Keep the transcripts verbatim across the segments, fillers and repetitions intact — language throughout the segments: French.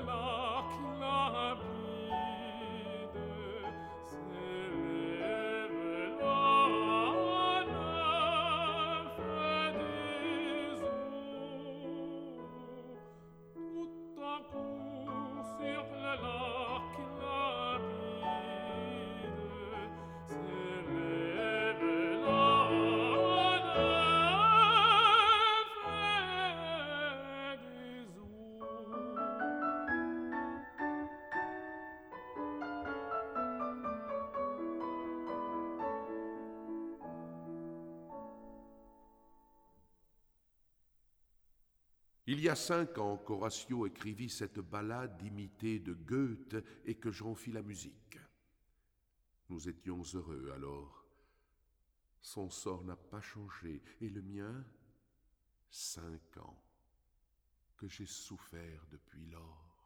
Il y a cinq ans qu'Horatio écrivit cette ballade imitée de Goethe et que j'en fis la musique. Nous étions heureux alors. Son sort n'a pas changé, et le mien, cinq ans, que j'ai souffert depuis lors.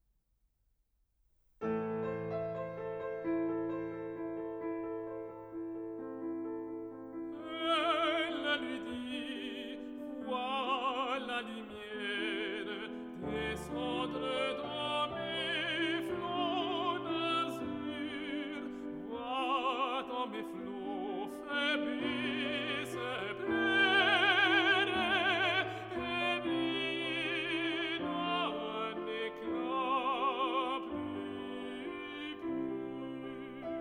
Elle lui dit, vois la lumière descendre dans mes flots d'azur, vois dans mes flots faiblir, se plaire et briller d'un éclat plus pur.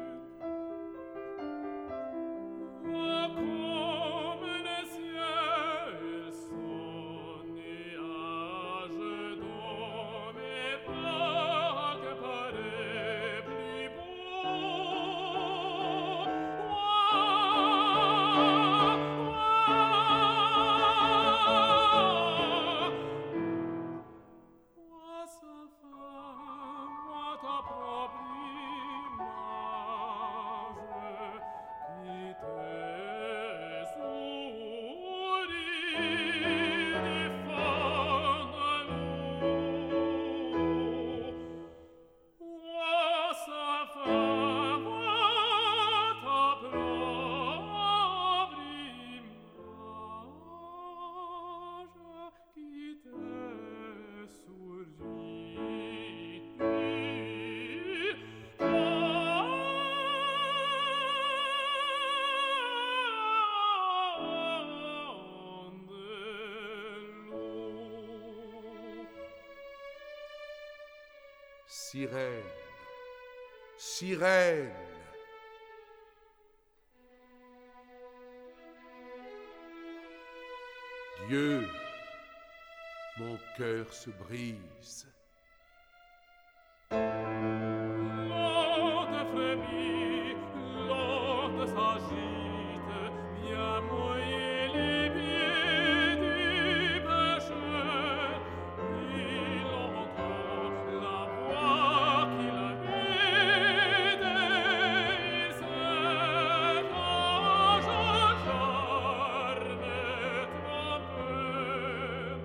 Oh, comme le ciel son nuage dans mes bras que paraît plus beau. Vois sa femme, vois ta propre image qui te sourit du fond de l'eau. Vois sa femme, vois ta propre image qui te sourit du fond de l'eau. Sirène, sirène, Dieu, mon cœur se brise. L'onde frémit, l'onde s'agite, vient mouiller les pieds du pêcheur. Il entend la voix qui l'habite, il s'étrange en charme trompeur.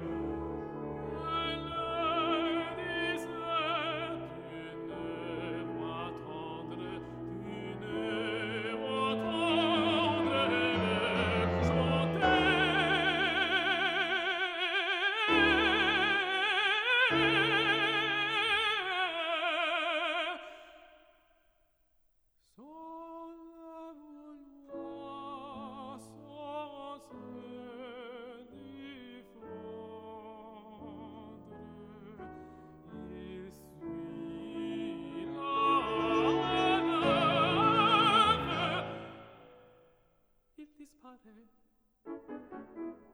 Elle disait d'une voix tendre, d'une voix tendre, elle chantait. Sans la vouloir, sans se défendre, il suit la nymphe. Il disparaît.